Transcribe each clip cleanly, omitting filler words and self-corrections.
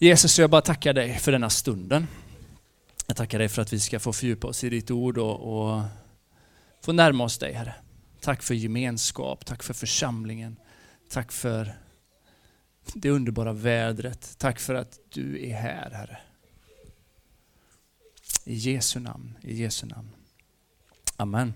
Jesus, jag bara tackar dig för denna stunden. Jag tackar dig för att vi ska få fördjupa oss i ditt ord och få närma oss dig, Herre. Tack för gemenskap, tack för församlingen. Tack för det underbara vädret. Tack för att du är här, Herre. I Jesu namn, i Jesu namn. Amen.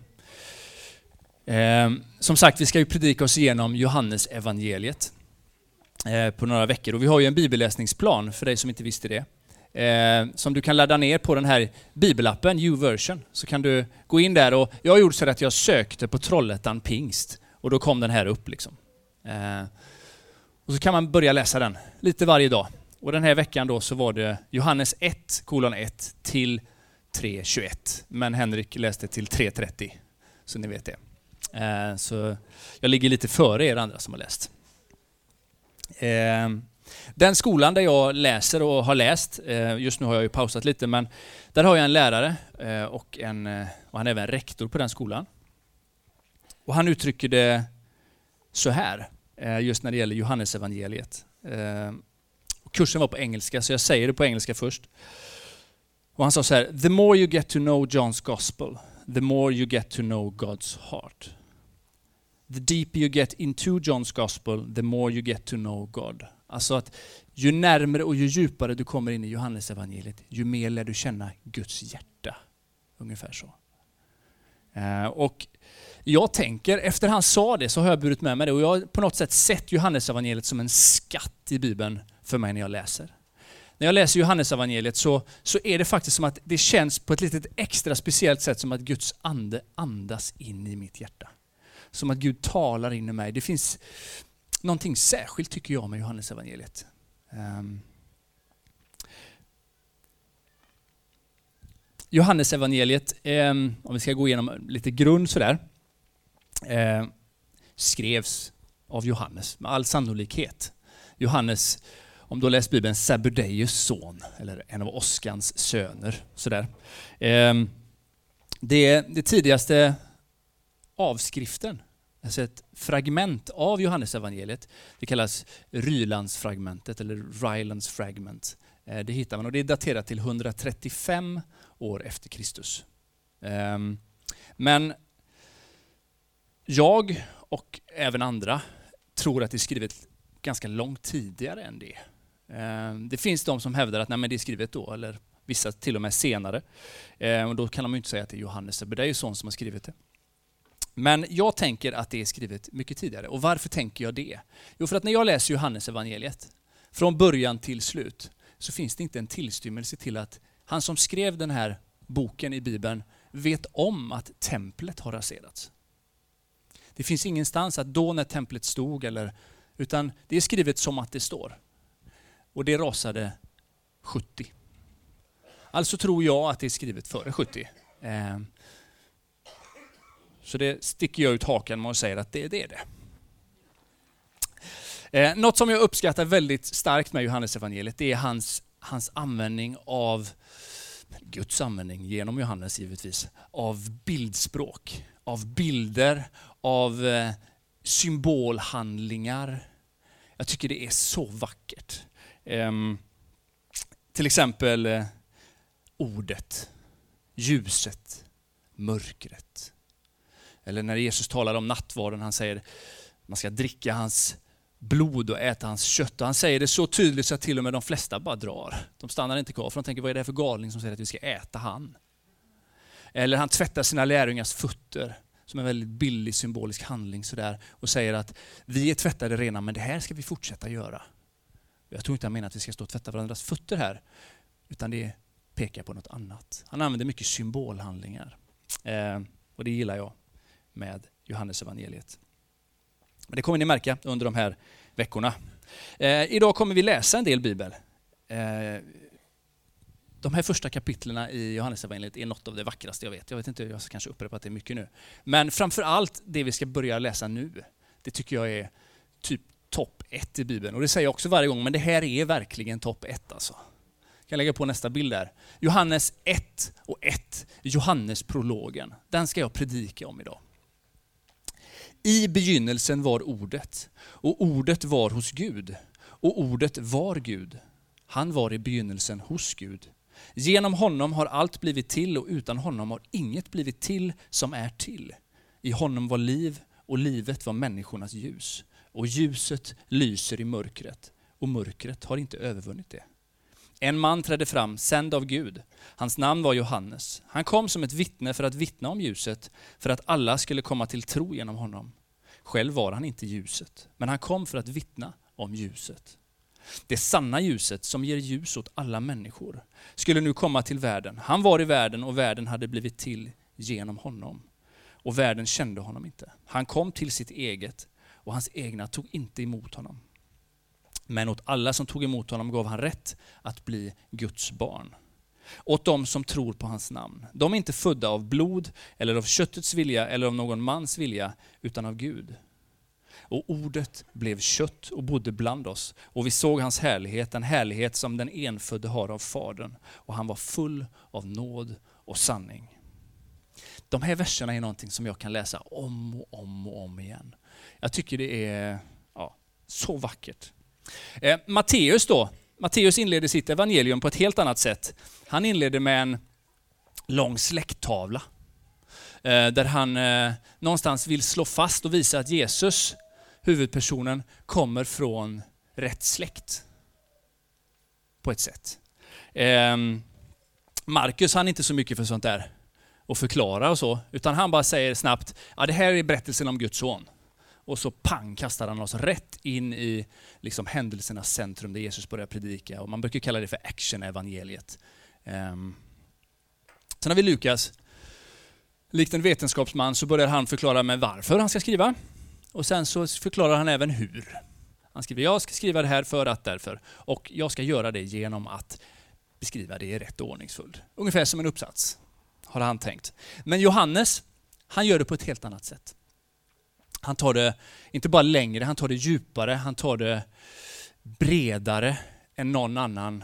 Som sagt, vi ska ju predika oss igenom Johannes evangeliet på några veckor. Och vi har ju en bibelläsningsplan för dig som inte visste det. Som du kan ladda ner på den här bibelappen, YouVersion. Så kan du gå in där, och jag har gjort så att jag sökte på Trollhättan Pingst. Och då kom den här upp liksom. Och så kan man börja läsa den lite varje dag. Och den här veckan då så var det Johannes 1:1 till 3:21. Men Henrik läste till 3:30. Så ni vet det. Så jag ligger lite före er andra som har läst. Den skolan där jag läser och har läst, just nu har jag ju pausat lite, men där har jag en lärare och han är även rektor på den skolan. Och han uttrycker det så här, just när det gäller Johannes evangeliet. Kursen var på engelska, så jag säger det på engelska först. Och han sa så här: The more you get to know John's gospel, the more you get to know God's heart. The deeper you get into John's gospel, the more you get to know God. Alltså att ju närmare och ju djupare du kommer in i Johannes evangeliet, ju mer lär du känna Guds hjärta. Ungefär så. Och jag tänker, efter han sa det så har jag burit med mig det. Och jag har på något sätt sett Johannes evangeliet som en skatt i Bibeln för mig när jag läser. När jag läser Johannes evangeliet så är det faktiskt som att det känns på ett litet extra speciellt sätt som att Guds ande andas in i mitt hjärta. Som att Gud talar in i mig. Det finns någonting särskilt tycker jag med Johannes evangeliet. Johannes evangeliet, om vi ska gå igenom lite grund sådär, skrevs av Johannes med all sannolikhet. Johannes, om du har läst Bibeln, Zebedeus son, eller en av Oskans söner. Sådär. Det tidigaste avskriften, alltså ett fragment av Johannes evangeliet, det kallas Rylandsfragmentet eller Rylands fragment. Det hittar man och det är daterat till 135 år efter Kristus. Men jag och även andra tror att det är skrivet ganska långt tidigare än det. Det finns de som hävdar att nej, men det är skrivet då, eller vissa till och med senare. Och då kan de ju inte säga att det är Johannes, det är ju sån som har skrivit det. Men jag tänker att det är skrivet mycket tidigare. Och varför tänker jag det? Jo, för att när jag läser Johannes evangeliet, från början till slut, så finns det inte en tillstymmelse till att han som skrev den här boken i Bibeln vet om att templet har raserats. Det finns ingenstans att då när templet stod, utan det är skrivet som att det står. Och det rasade 70. Alltså tror jag att det är skrivet före 70. Så det sticker jag ut hakan med och säger att det är det. Något som jag uppskattar väldigt starkt med Johannes evangeliet, det är hans användning av, Guds användning genom Johannes givetvis, av bildspråk, av bilder, av symbolhandlingar. Jag tycker det är så vackert. Till exempel ordet, ljuset, mörkret. Eller när Jesus talar om nattvarden, han säger man ska dricka hans blod och äta hans kött. Och han säger det så tydligt så att till och med de flesta bara drar. De stannar inte kvar för de tänker, vad är det här för galning som säger att vi ska äta han? Eller han tvättar sina lärjungars fötter som en väldigt billig symbolisk handling sådär, och säger att vi är tvättade rena, men det här ska vi fortsätta göra. Jag tror inte han menar att vi ska stå och tvätta varandras fötter här, utan det pekar på något annat. Han använder mycket symbolhandlingar. Och det gillar jag med Johannes evangeliet. Men det kommer ni märka under de här veckorna. Idag kommer vi läsa en del bibel. De här första kapitlerna i Johannes evangeliet är något av det vackraste jag vet. Jag vet inte, jag ska kanske upprepa att det är mycket nu. Men framför allt det vi ska börja läsa nu, det tycker jag är typ topp 1 i Bibeln. Och det säger jag också varje gång, men det här är verkligen topp 1 alltså. Jag kan lägga på nästa bild där. Johannes 1:1, Johannesprologen. Den ska jag predika om idag. I begynnelsen var ordet, och ordet var hos Gud, och ordet var Gud. Han var i begynnelsen hos Gud. Genom honom har allt blivit till och utan honom har inget blivit till som är till. I honom var liv och livet var människornas ljus. Och ljuset lyser i mörkret och mörkret har inte övervunnit det. En man trädde fram, sänd av Gud. Hans namn var Johannes. Han kom som ett vittne för att vittna om ljuset, för att alla skulle komma till tro genom honom. Själv var han inte ljuset, men han kom för att vittna om ljuset. Det sanna ljuset som ger ljus åt alla människor skulle nu komma till världen. Han var i världen och världen hade blivit till genom honom. Och världen kände honom inte. Han kom till sitt eget och hans egna tog inte emot honom. Men åt alla som tog emot honom gav han rätt att bli Guds barn. Åt dem som tror på hans namn. De är inte födda av blod eller av köttets vilja eller av någon mans vilja utan av Gud. Och ordet blev kött och bodde bland oss. Och vi såg hans härlighet, en härlighet som den enfödde har av Fadern. Och han var full av nåd och sanning. De här verserna är någonting som jag kan läsa om och om igen. Jag tycker det är så vackert. Matteus inleder sitt evangelium på ett helt annat sätt. Han inleder med en lång släkttavla. Där han någonstans vill slå fast och visa att Jesus, huvudpersonen, kommer från rätt släkt. På ett sätt. Markus, han är inte så mycket för sånt där och förklara och så, utan han bara säger snabbt, det här är berättelsen om Guds son. Och så kastar han oss rätt in i liksom händelsernas centrum där Jesus börjar predika. Och man brukar kalla det för action-evangeliet. Sen har vi Lukas. Likt en vetenskapsman så börjar han förklara med varför han ska skriva. Och sen så förklarar han även hur. Han skriver, jag ska skriva det här för att därför. Och jag ska göra det genom att beskriva det i rätt ordningsföljd. Ungefär som en uppsats, har han tänkt. Men Johannes, han gör det på ett helt annat sätt. Han tar det inte bara längre, han tar det djupare, han tar det bredare än någon annan.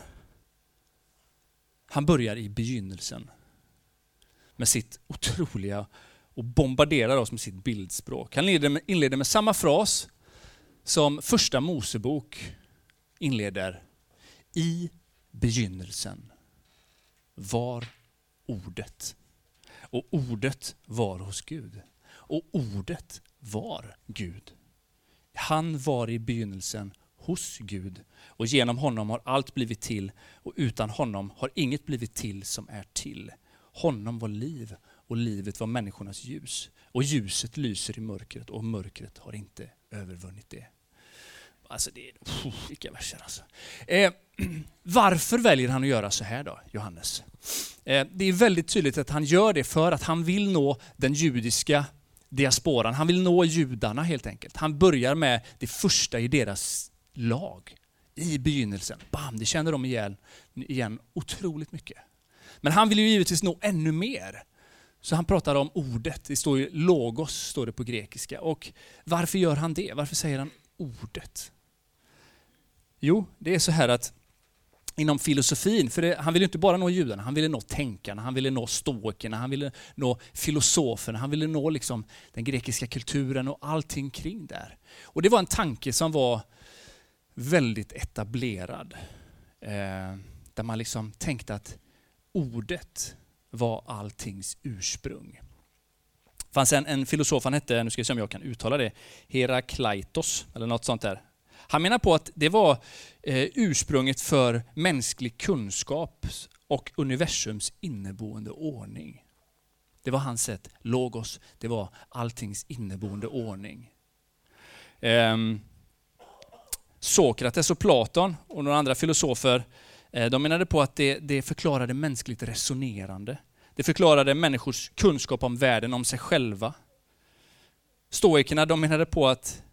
Han börjar i begynnelsen med sitt otroliga och bombarderar oss med sitt bildspråk. Han inleder med samma fras som första Mosebok inleder. I begynnelsen var ordet. Och ordet var hos Gud. Och ordet var Gud. Han var i begynnelsen hos Gud. Och genom honom har allt blivit till. Och utan honom har inget blivit till som är till. Honom var liv och livet var människornas ljus. Och ljuset lyser i mörkret och mörkret har inte övervunnit det. Alltså det är vilka verser alltså. Varför väljer han att göra så här då, Johannes? Det är väldigt tydligt att han gör det för att han vill nå den judiska diasporan. Han vill nå judarna helt enkelt. Han börjar med det första i deras lag. I begynnelsen. Bam, det känner de igen otroligt mycket. Men han vill ju givetvis nå ännu mer. Så han pratar om ordet. Det står ju logos, står det på grekiska. Och varför gör han det? Varför säger han ordet? Jo, det är så här att inom filosofin, för han ville inte bara nå judarna, han ville nå tänkarna, han ville nå stoikerna, han ville nå filosoferna, han ville nå liksom den grekiska kulturen och allting kring där. Och det var en tanke som var väldigt etablerad. Där man liksom tänkte att ordet var alltings ursprung. Det fanns en filosof, han hette, nu ska jag se om jag kan uttala det, Herakleitos eller något sånt där. Han menar på att det var ursprunget för mänsklig kunskap och universums inneboende ordning. Det var hans sätt, logos, det var alltings inneboende ordning. Sokrates och Platon och några andra filosofer, de menade på att det förklarade mänskligt resonerande. Det förklarade människors kunskap om världen, om sig själva. Stoikerna, de menade på att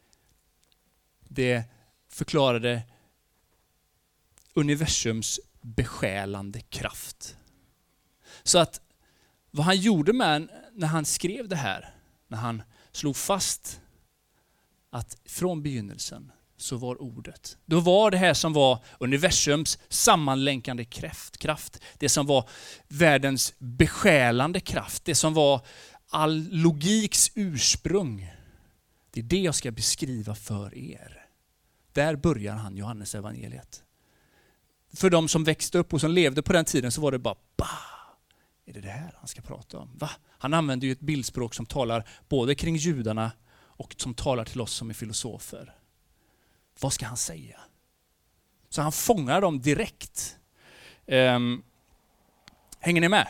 det förklarade universums besjälande kraft. Så att vad han gjorde med när han skrev det här, när han slog fast att från begynnelsen så var ordet. Då var det här som var universums sammanlänkande kraft. Det som var världens besjälande kraft. Det som var all logiks ursprung. Det är det jag ska beskriva för er. Där börjar han Johannes evangeliet. för de som växte upp och som levde på den tiden så var det bara, är det här han ska prata om? Va? Han använder ju ett bildspråk som talar både kring judarna och som talar till oss som är filosofer. Vad ska han säga? Så han fångar dem direkt. Hänger ni med?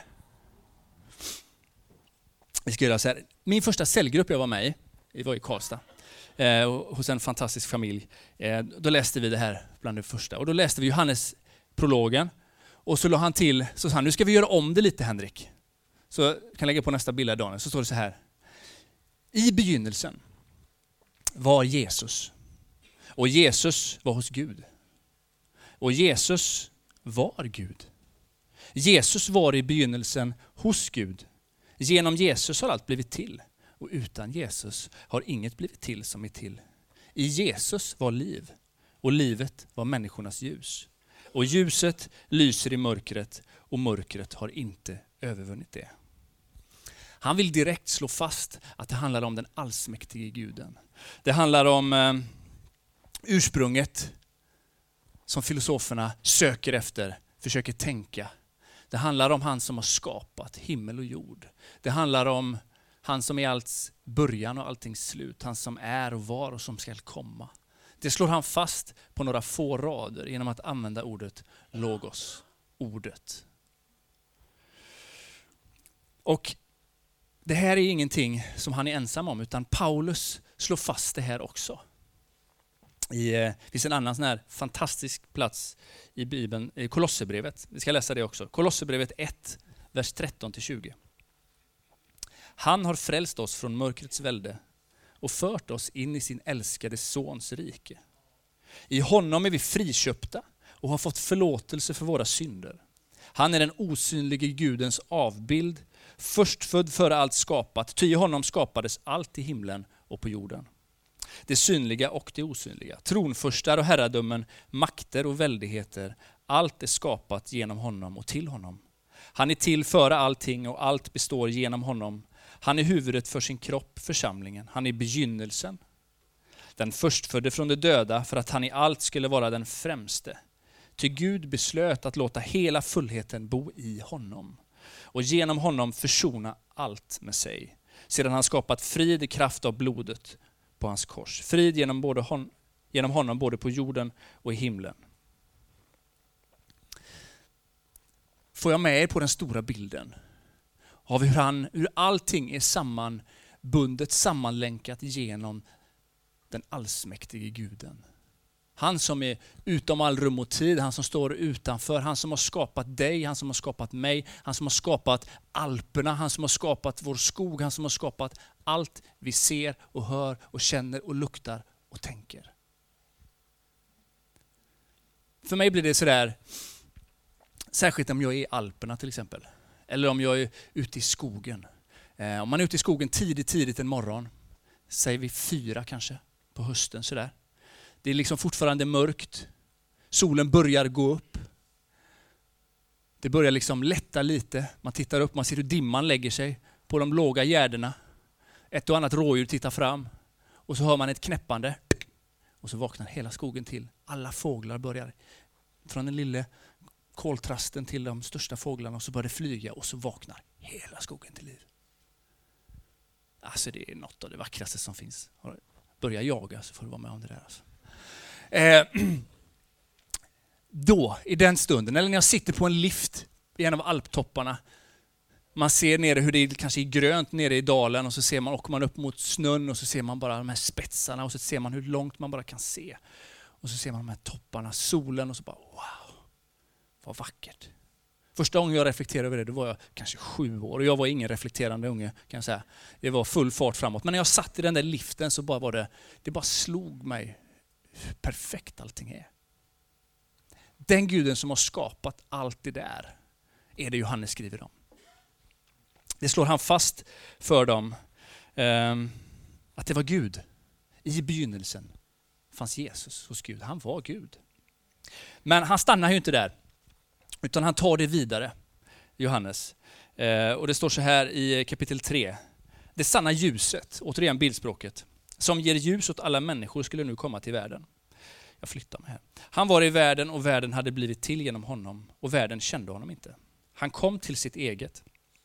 Vi ska göra så här. Min första cellgrupp jag var med i var i Karlstad. Hos en fantastisk familj. Då läste vi det här bland det första. Och då läste vi Johannes prologen. Och så la han till, så sa han, nu ska vi göra om det lite Henrik. Så jag kan lägga på nästa bild här, Daniel. Så står det så här. I begynnelsen var Jesus. Och Jesus var hos Gud. Och Jesus var Gud. Jesus var i begynnelsen hos Gud. Genom Jesus har allt blivit till. Och utan Jesus har inget blivit till som är till. I Jesus var liv. Och livet var människornas ljus. Och ljuset lyser i mörkret. Och mörkret har inte övervunnit det. Han vill direkt slå fast att det handlar om den allsmäktige guden. Det handlar om ursprunget som filosoferna söker efter, försöker tänka. Det handlar om han som har skapat himmel och jord. Det handlar om han som är allt början och alltings slut. Han som är och var och som ska komma. Det slår han fast på några få rader genom att använda ordet logos, ordet. Och det här är ingenting som han är ensam om, utan Paulus slår fast det här också. Det finns en annan sån här fantastisk plats i Bibeln, i Kolosserbrevet. Vi ska läsa det också. Kolosserbrevet 1, vers 13-20. Han har frälst oss från mörkrets välde och fört oss in i sin älskade sons rike. I honom är vi friköpta och har fått förlåtelse för våra synder. Han är den osynlige Gudens avbild, förstfödd före allt skapat. Ty i honom skapades allt i himlen och på jorden. Det synliga och det osynliga, tronfurstar och herradömen, makter och väldigheter. Allt är skapat genom honom och till honom. Han är till före allting och allt består genom honom. Han är huvudet för sin kropp, församlingen. Han är begynnelsen. Den förstfödde från de döda för att han i allt skulle vara den främste. Ty Gud beslöt att låta hela fullheten bo i honom. Och genom honom försona allt med sig. Sedan han skapat frid i kraft av blodet på hans kors. Frid genom honom både på jorden och i himlen. Får jag med er på den stora bilden av hur allting är sammanbundet, sammanlänkat genom den allsmäktige guden. Han som är utom all rum och tid, han som står utanför, han som har skapat dig, han som har skapat mig, han som har skapat Alperna, han som har skapat vår skog, han som har skapat allt vi ser och hör och känner och luktar och tänker. För mig blir det sådär, särskilt om jag är i Alperna till exempel, eller om jag är ute i skogen. Om man är ute i skogen tidigt en morgon, säger vi 4 kanske på hösten sådär. Det är liksom fortfarande mörkt. Solen börjar gå upp. Det börjar liksom lätta lite. Man tittar upp, man ser hur dimman lägger sig på de låga gärdena. Ett och annat rådjur tittar fram. Och så hör man ett knäppande. Och så vaknar hela skogen till. Alla fåglar börjar. Från den lilla koltrasten till de största fåglarna. Och så börjar det flyga och så vaknar hela skogen till liv. Alltså det är något av det vackraste som finns. Börja jaga så får du vara med om det där. Alltså. Då, i den stunden, eller när jag sitter på en lift i en av alptopparna, man ser nere hur det är kanske är grönt nere i dalen och så ser man, åker man upp mot snön och så ser man bara de här spetsarna och så ser man hur långt man bara kan se. Och så ser man de här topparna, solen och så bara wow, vad vackert. Första gången jag reflekterade över det, då var jag kanske 7 år och jag var ingen reflekterande unge kan jag säga. Det var full fart framåt. Men när jag satt i den där liften så bara var det bara slog mig hur perfekt allting är. Den guden som har skapat allt det där är det Johannes skriver om. Det slår han fast för dem att det var Gud. I begynnelsen fanns Jesus hos Gud. Han var Gud. Men han stannar ju inte där. Utan han tar det vidare, Johannes. Och det står så här i kapitel 3. Det sanna ljuset, återigen bildspråket, som ger ljus åt alla människor skulle nu komma till världen. Jag flyttar mig här. Han var i världen och världen hade blivit till genom honom och världen kände honom inte. Han kom till sitt eget.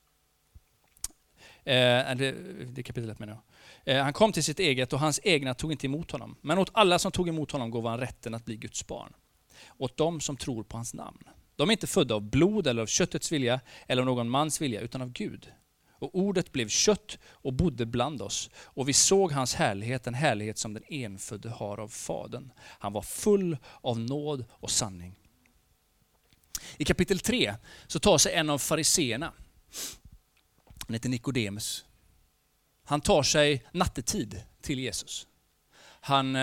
Det är kapitel 1 menar jag. Han kom till sitt eget och hans egna tog inte emot honom. Men åt alla som tog emot honom gav han rätten att bli Guds barn. Åt dem som tror på hans namn. De är inte födda av blod eller av köttets vilja eller av någon mans vilja utan av Gud. Och ordet blev kött och bodde bland oss. Och vi såg hans härlighet, en härlighet som den enfödde har av Fadern. Han var full av nåd och sanning. I kapitel 3 så tar sig en av fariseerna, han heter Nikodemus. Han tar sig nattetid till Jesus. Han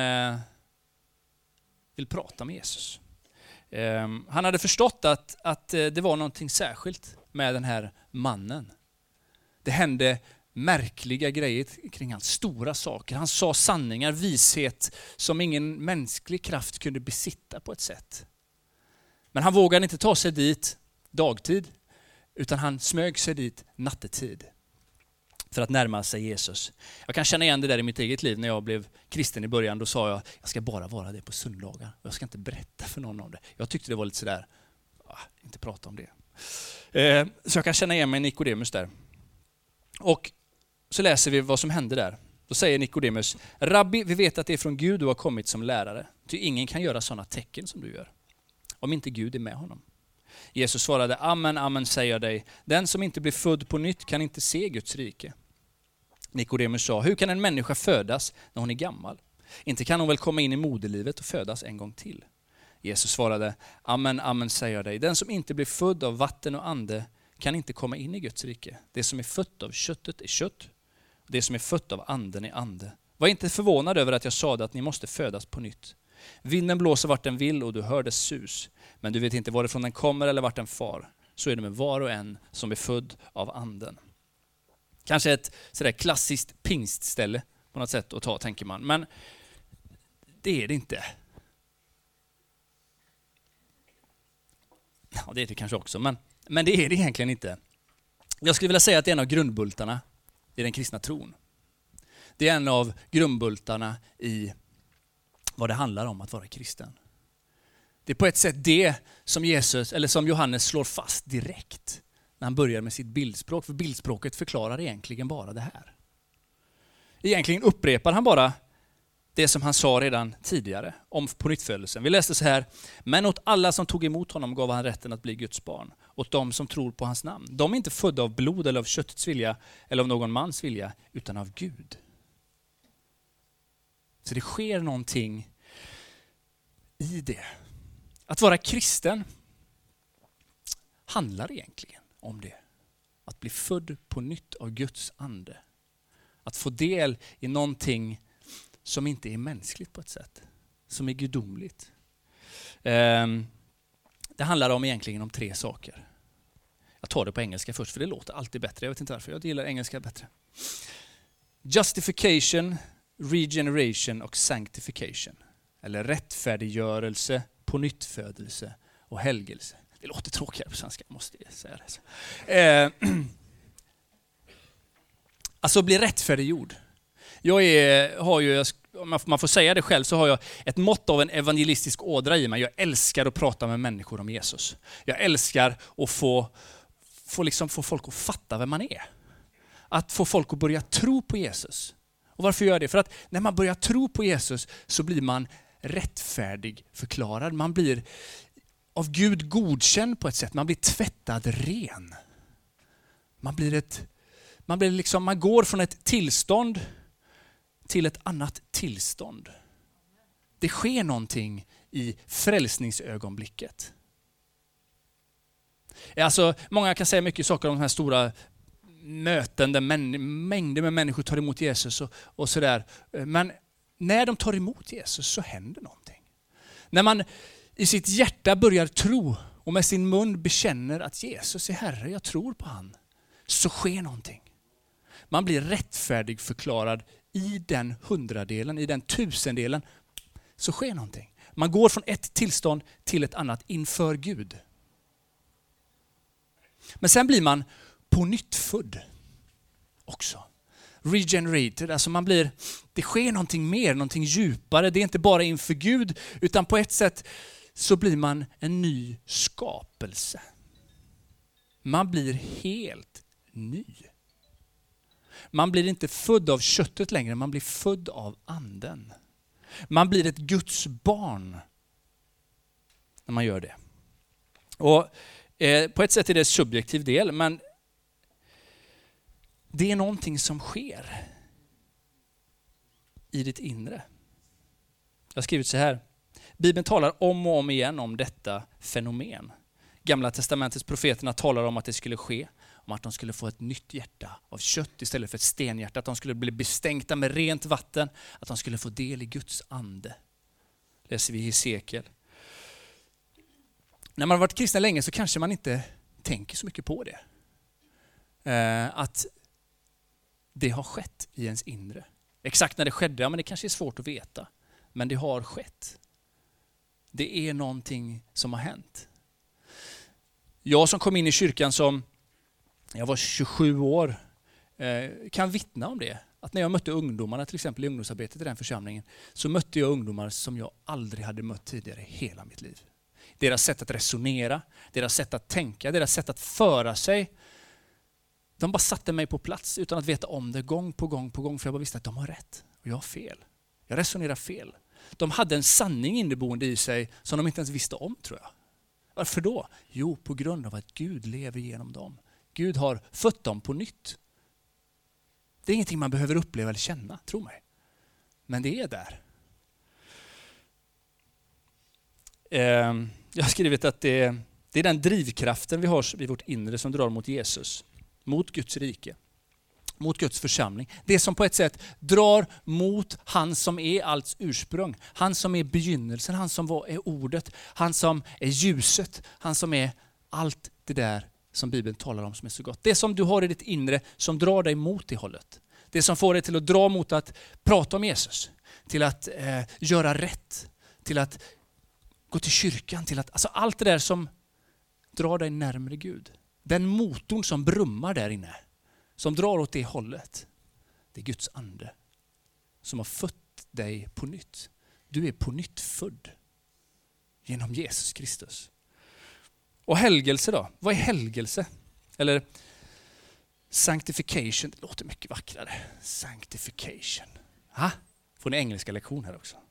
vill prata med Jesus. Han hade förstått att det var någonting särskilt med den här mannen. Det hände märkliga grejer kring hans, stora saker. Han sa sanningar, vishet som ingen mänsklig kraft kunde besitta på ett sätt. Men han vågade inte ta sig dit dagtid, utan han smög sig dit nattetid för att närma sig Jesus. Jag kan känna igen det där i mitt eget liv när jag blev kristen i början. Då sa jag ska bara vara det på söndagar. Jag ska inte berätta för någon om det. Jag tyckte det var lite sådär, inte prata om det. Så jag kan känna igen mig i Nikodemus där. Och så läser vi vad som hände där. Då säger Nikodemus, Rabbi, vi vet att det är från Gud du har kommit som lärare. Ty ingen kan göra sådana tecken som du gör, om inte Gud är med honom. Jesus svarade, amen, amen säger jag dig. Den som inte blir född på nytt kan inte se Guds rike. Nikodemus sa, hur kan en människa födas när hon är gammal? Inte kan hon väl komma in i moderlivet och födas en gång till. Jesus svarade, amen, amen säger jag dig. Den som inte blir född av vatten och ande kan inte komma in i Guds rike. Det som är fött av köttet är kött. Det som är fött av anden är ande. Var inte förvånad över att jag sa att ni måste födas på nytt. Vinden blåser vart den vill och du hör dess sus. Men du vet inte varifrån den kommer eller vart den far. Så är det med var och en som är född av anden. Kanske ett sådär klassiskt pingstställe på något sätt att ta, tänker man. Men det är det inte. Ja, det är det kanske också, men det är det egentligen inte. Jag skulle vilja säga att det är en av grundbultarna i den kristna tron. Det är en av grundbultarna i vad det handlar om att vara kristen. Det är på ett sätt det som Jesus, eller som Johannes slår fast direkt när han börjar med sitt bildspråk. För bildspråket förklarar egentligen bara det här. Egentligen upprepar han bara det som han sa redan tidigare om pånyttfödelsen. Vi läste så här, men åt alla som tog emot honom gav han rätten att bli Guds barn. Åt dem som tror på hans namn. De är inte födda av blod eller av köttets vilja eller av någon mans vilja, utan av Gud. Så det sker någonting i det. Att vara kristen handlar egentligen om det. Att bli född på nytt av Guds ande. Att få del i någonting som inte är mänskligt på ett sätt. Som är gudomligt. Det handlar egentligen om 3 saker. Jag tar det på engelska först för det låter alltid bättre. Jag vet inte varför, jag gillar engelska bättre. Justification, regeneration och sanctification. Eller rättfärdiggörelse, pånyttfödelse och helgelse. Det låter tråkigare på svenska, måste jag säga det. Alltså bli rättfärdiggjord. Om man får säga det själv, så har jag ett mått av en evangelistisk ådra i mig. Jag älskar att prata med människor om Jesus. Jag älskar att få folk att fatta vem man är. Att få folk att börja tro på Jesus. Och varför gör jag det? För att när man börjar tro på Jesus så blir man rättfärdig förklarad. Man blir av Gud godkänd på ett sätt. Man blir tvättad ren. Man går från ett tillstånd till ett annat tillstånd. Det sker någonting i frälsningsögonblicket. Alltså, många kan säga mycket saker om de här stora möten där mängder med människor tar emot Jesus och sådär. Men när de tar emot Jesus så händer någonting. När man i sitt hjärta börjar tro och med sin mun bekänner att Jesus är Herre, jag tror på han, så sker någonting. Man blir rättfärdig förklarad i den 100-delen, i den 1000-delen, så sker någonting. Man går från ett tillstånd till ett annat inför Gud. Men sen blir man på nytt född också. regenerated. Alltså det sker någonting mer, någonting djupare. Det är inte bara inför Gud, utan på ett sätt så blir man en ny skapelse. Man blir helt ny. Man blir inte född av köttet längre, man blir född av anden. Man blir ett Guds barn när man gör det. Och på ett sätt är det en subjektiv del, men det är någonting som sker i ditt inre. Jag har skrivit så här. Bibeln talar om och om igen om detta fenomen. Gamla testamentets profeterna talar om att det skulle ske, om att de skulle få ett nytt hjärta av kött istället för ett stenhjärta, att de skulle bli bestänkta med rent vatten, att de skulle få del i Guds ande. Läser vi i Hesekiel. När man har varit kristen länge så kanske man inte tänker så mycket på det. Att det har skett i ens inre. Exakt när det skedde, men det kanske är svårt att veta. Men det har skett. Det är någonting som har hänt. Jag som kom in i kyrkan jag var 27 år, kan vittna om det. Att när jag mötte ungdomarna, till exempel i ungdomsarbetet i den församlingen, så mötte jag ungdomar som jag aldrig hade mött tidigare i hela mitt liv. Deras sätt att resonera, deras sätt att tänka, deras sätt att föra sig. De bara satte mig på plats utan att veta om det gång på gång på gång. För jag bara visste att de har rätt och jag har fel. Jag resonerar fel. De hade en sanning inneboende i sig som de inte ens visste om, tror jag. Varför då? Jo, på grund av att Gud lever genom dem. Gud har fött dem på nytt. Det är ingenting man behöver uppleva eller känna, tro mig. Men det är där. Jag har skrivit att det är den drivkraften vi har i vårt inre som drar mot Jesus. Mot Guds rike. Mot Guds församling. Det som på ett sätt drar mot han som är allt ursprung. Han som är begynnelsen, han som är ordet. Han som är ljuset. Han som är allt det där som Bibeln talar om som är så gott. Det som du har i ditt inre som drar dig mot det hållet. Det som får dig till att dra mot att prata om Jesus. Till att göra rätt. Till att gå till kyrkan. Alltså allt det där som drar dig närmare Gud. Den motorn som brummar där inne. Som drar åt det hållet. Det är Guds ande. Som har fött dig på nytt. Du är på nytt född. Genom Jesus Kristus. Och helgelse då? Vad är helgelse? Eller sanctification. Det låter mycket vackrare. Sanctification. Får ni engelska lektion här också?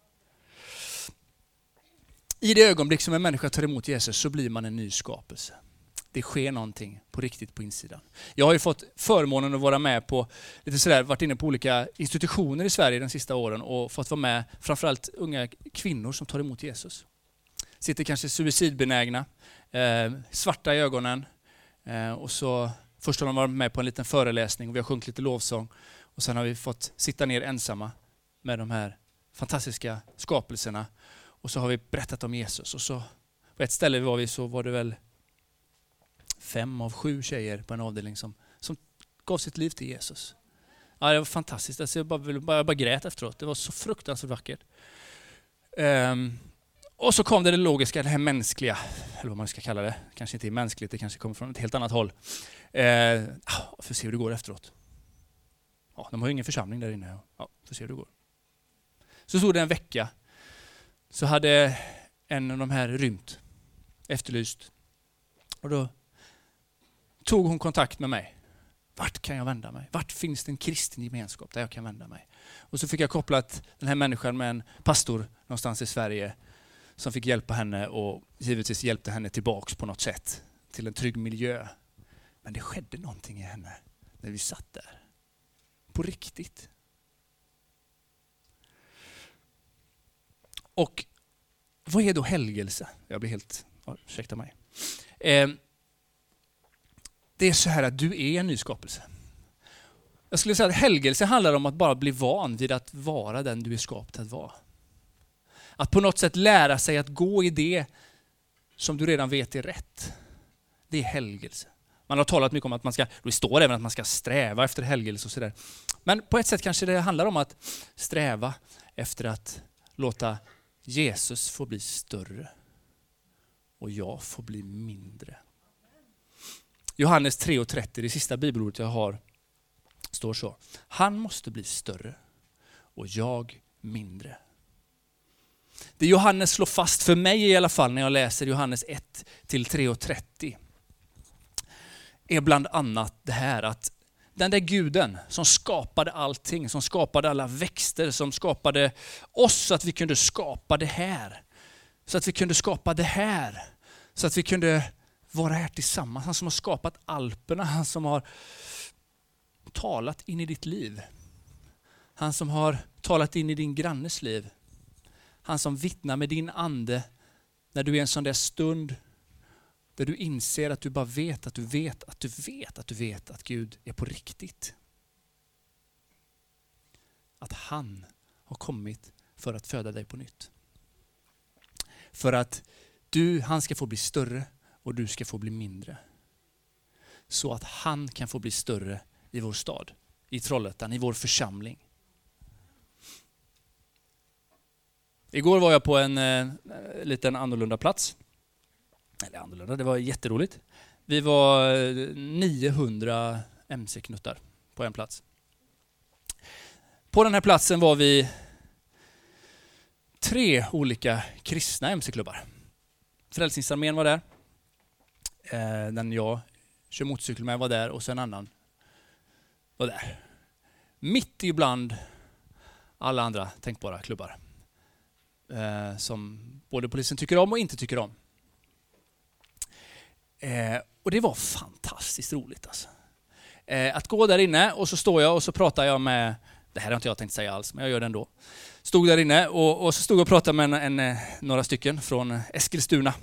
I det ögonblick som en människa tar emot Jesus så blir man en ny skapelse. Det sker någonting på riktigt på insidan. Jag har ju fått förmånen att vara med på varit inne på olika institutioner i Sverige de sista åren och fått vara med framförallt unga kvinnor som tar emot Jesus. Sitter kanske suicidbenägna, svarta i ögonen och så först har de varit med på en liten föreläsning och vi har sjungit lite lovsång och sen har vi fått sitta ner ensamma med de här fantastiska skapelserna och så har vi berättat om Jesus och så på ett ställe så var det väl 5 av 7 tjejer på en avdelning som gav sitt liv till Jesus. Ja, det var fantastiskt. Alltså jag bara grät efteråt. Det var så fruktansvärt vackert. Och så kom det logiska, det här mänskliga, eller vad man ska kalla det. Kanske inte är mänskligt, det kanske kommer från ett helt annat håll. Får se hur det går efteråt. Ja, de har ju ingen församling där inne. Ja, får se hur det går. Så stod det en vecka. Så hade en av de här rymt, efterlyst. Och då tog hon kontakt med mig. Vart kan jag vända mig? Vart finns det en kristen gemenskap där jag kan vända mig? Och så fick jag kopplat den här människan med en pastor någonstans i Sverige som fick hjälpa henne och givetvis hjälpte henne tillbaks på något sätt till en trygg miljö. Men det skedde någonting i henne när vi satt där. På riktigt. Och vad är då helgelse? Jag blir helt, ursäkta mig. Det är så här att du är en ny skapelse. Jag skulle säga att helgelse handlar om att bara bli van vid att vara den du är skapt att vara. Att på något sätt lära sig att gå i det som du redan vet är rätt. Det är helgelse. Man har talat mycket om att det står även att man ska sträva efter helgelse och sådär. Men på ett sätt kanske det handlar om att sträva efter att låta Jesus få bli större och jag får bli mindre. Johannes 3:30, det sista bibelordet jag har Står så. Han måste bli större och jag mindre. Det Johannes slår fast för mig i alla fall när jag läser Johannes 1-3:30 är bland annat det här att den där guden som skapade allting, som skapade alla växter, som skapade oss så att vi kunde skapa det här. Så att vi kunde skapa det här. Så att vi kunde vara här tillsammans. Han som har skapat Alperna, han som har talat in i ditt liv. Han som har talat in i din grannes liv. Han som vittnar med din ande när du är i en sån där stund där du inser att du bara vet att du vet att du vet att du vet att Gud är på riktigt. Att han har kommit för att föda dig på nytt. För att han ska få bli större och du ska få bli mindre. Så att han kan få bli större i vår stad, i Trollhättan, i vår församling. Igår var jag på en liten annorlunda plats. Eller annorlunda, det var jätteroligt. Vi var 900 MC-knuttar på en plats. På den här platsen var vi 3 olika kristna MC-klubbar. Frälsningsarmén var där. Den jag kör motorcykel med var där och sen en annan var där. Mitt ibland alla andra tänkbara klubbar. Som både polisen tycker om och inte tycker om. Och det var fantastiskt roligt alltså. Att gå där inne och så står jag och så pratar jag med, det här har inte jag tänkt säga alls men jag gör det ändå. Stod där inne och så stod jag och pratade med några stycken från Eskilstuna.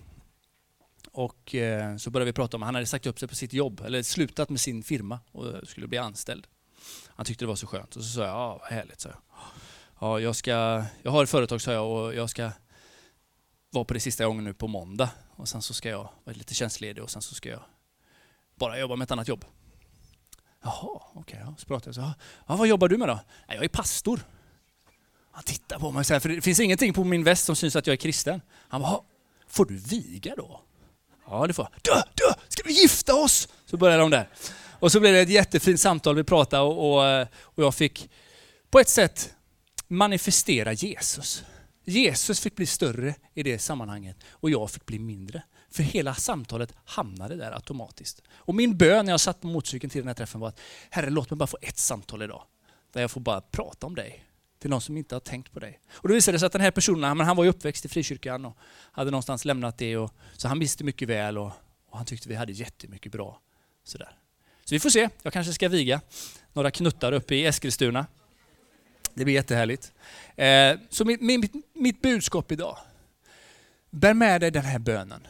Och så började vi prata om, han hade sagt upp sig på sitt jobb eller slutat med sin firma och skulle bli anställd. Han tyckte det var så skönt och så sa jag, ja vad härligt, så ja, jag har ett företag, sa jag, och jag ska vara på det sista gången nu på måndag. Och sen så ska jag vara lite tjänstledig och sen så ska jag bara jobba med ett annat jobb. Jaha, okej. Så pratade jag så. Ja, vad jobbar du med då? Jag är pastor. Han tittar på mig så här, för det finns ingenting på min väst som syns att jag är kristen. Han bara, får du viga då? Ja, det får jag. Du, ska vi gifta oss? Så började de där. Och så blev det ett jättefint samtal, vi pratade och jag fick på ett sätt manifestera Jesus. Jesus fick bli större i det sammanhanget och jag fick bli mindre. För hela samtalet hamnade där automatiskt. Och min bön när jag satt på motorcykeln till den här träffen var att Herre, låt mig bara få ett samtal idag. Där jag får bara prata om dig. Till någon som inte har tänkt på dig. Och då visade det sig att den här personen, han var ju uppväxt i frikyrkan och hade någonstans lämnat det. Så han visste mycket väl och han tyckte vi hade jättemycket bra. Sådär. Så vi får se, jag kanske ska viga några knuttar uppe i Eskilstuna. Det blir jättehärligt. Så mitt budskap idag. Bär med dig den här bönen.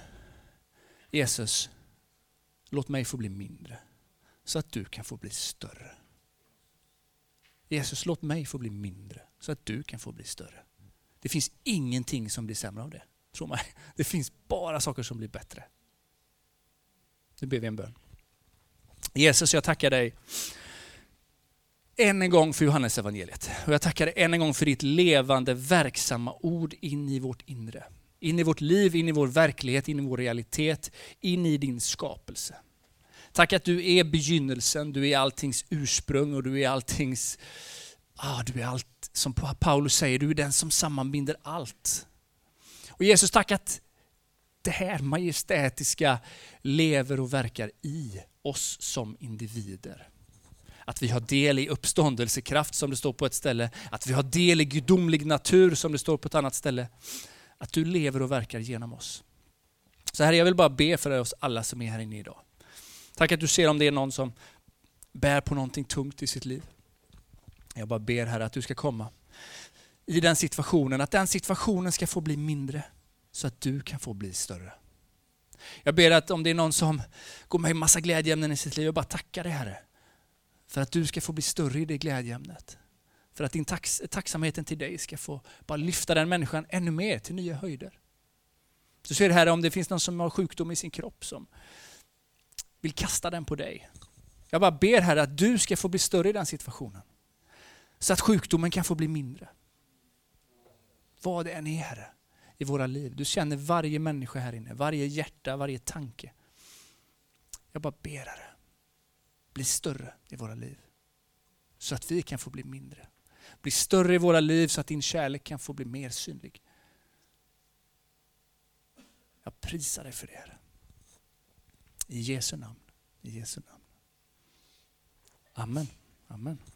Jesus, låt mig få bli mindre. Så att du kan få bli större. Jesus, låt mig få bli mindre. Så att du kan få bli större. Det finns ingenting som blir sämre av det. Tro mig. Det finns bara saker som blir bättre. Nu ber vi en bön. Jesus, jag tackar dig än en gång för Johannes evangeliet. Och jag tackar dig än en gång för ditt levande, verksamma ord in i vårt inre. In i vårt liv, in i vår verklighet, in i vår realitet, in i din skapelse. Tack att du är begynnelsen, du är alltings ursprung och du är alltings, du är allt, som Paulus säger, du är den som sammanbinder allt. Och Jesus, tack att det här majestätiska lever och verkar i oss som individer. Att vi har del i uppståndelsekraft som det står på ett ställe. Att vi har del i gudomlig natur som det står på ett annat ställe. Att du lever och verkar genom oss. Så här, jag vill bara be för oss alla som är här inne idag. Tack att du ser om det är någon som bär på någonting tungt i sitt liv. Jag bara ber här att du ska komma i den situationen. Att den situationen ska få bli mindre. Så att du kan få bli större. Jag ber att om det är någon som går med en massa glädjeämnen i sitt liv. Jag bara tackar dig, Herre. För att du ska få bli större i det glädjeämnet. För att din tacksamheten till dig ska få bara lyfta den människan ännu mer till nya höjder. Så ser det här om det finns någon som har sjukdom i sin kropp som vill kasta den på dig. Jag bara ber här att du ska få bli större i den situationen. Så att sjukdomen kan få bli mindre. Vad det än är, Herre, i våra liv. Du känner varje människa här inne, varje hjärta, varje tanke. Jag bara ber, Herre, bli större i våra liv. så att vi kan få bli mindre. Bli större i våra liv så att din kärlek kan få bli mer synlig. Jag prisar dig för det, Herre. I Jesu namn. I Jesu namn. Amen. Amen.